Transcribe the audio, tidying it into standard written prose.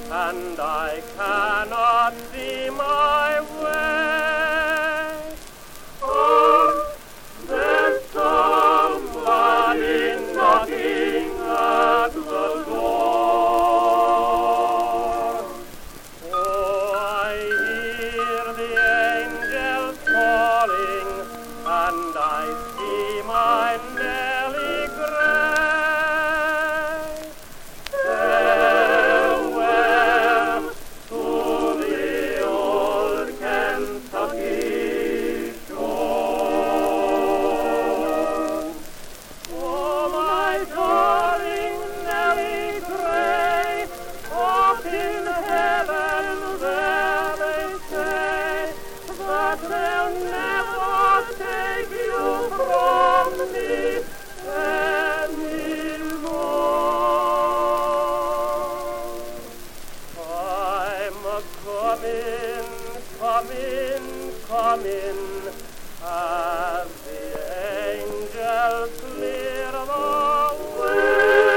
and I cannot see my way. Oh, there's somebody knocking at the door. Oh, I hear the angels calling, and I see my Nellie Gray. Farewell to the old Kentucky shore. Oh, my darling Nellie Gray, up in heaven there they say that they'll never take you from me anymore. I'm a-comin', as the angels clear the way.